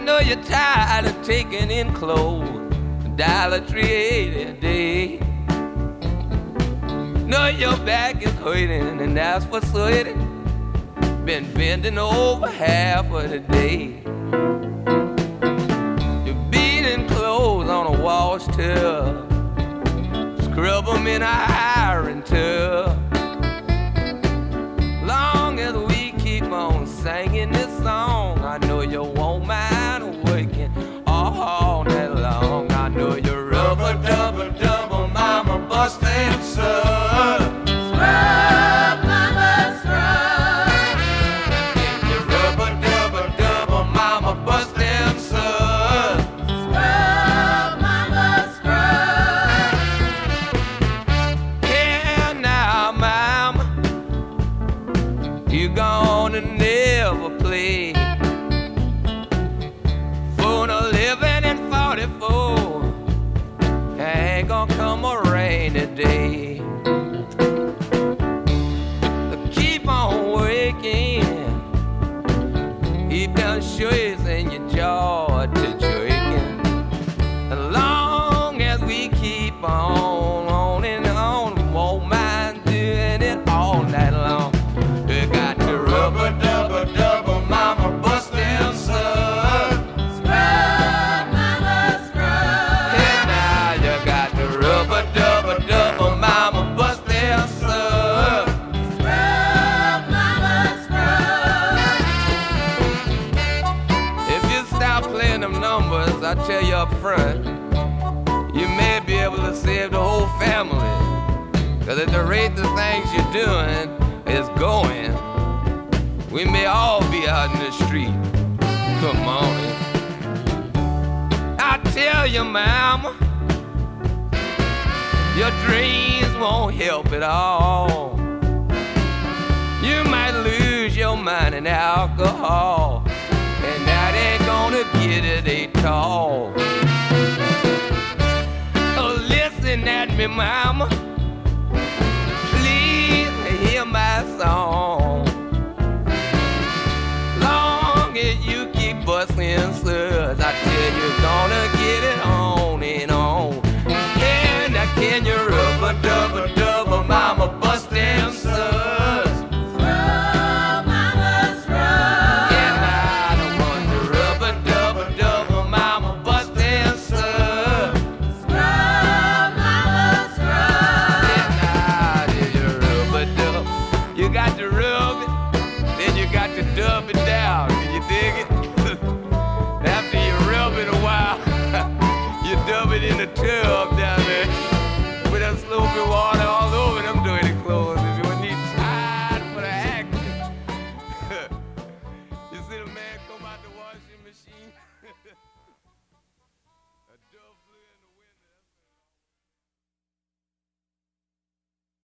know you're tired of taking in clothes, $1.38 a day. Know your back is hurting and that's what's hurting. Been bending over half of the day. You're beating clothes on a wash tub, scrub them in a iron tub. Long as we keep on singing this song, I know you won't mind working all night long. I know you're rubber double double mama bustin' son. Scrub, mama, scrub. You're rubber double double mama bustin' son. Scrub, mama, scrub. Yeah, now, mama, you gonna never play for no living in 44. Ain't gonna come a rainy day. Keep on working, keep them shoes in your jaw to jerking. As long as we keep on and on, won't mind doing it all night long. You got the rubber double double mama bustin' son. Scrub, mama, scrub. And now you got the rubber double double mama bustin' son. Scrub, mama, scrub. If you stop playing them numbers, I tell you up front, you may be able to save the whole family. Cause at the rate the things you're doing is going, we may all be out in the street. Come on. I tell you, mama, your dreams won't help at all. You might lose your mind in alcohol, and that ain't gonna get it at all. Oh, listen at me, mama, please hear my song. Long as you keep busting suds, I tell you, gonna get it on and on. Can you rubber double double mama bustin' suds? Scrub, mama, scrub. And I don't want to rubber double double mama bustin' suds. Scrub, mama, scrub. And I do your rubber dub. You got to rub it, then you got to dub it down. Do you dig it? After you rub it a while, you dub it in the tub down there with a sloppy water all over them dirty clothes. If you need time for the action.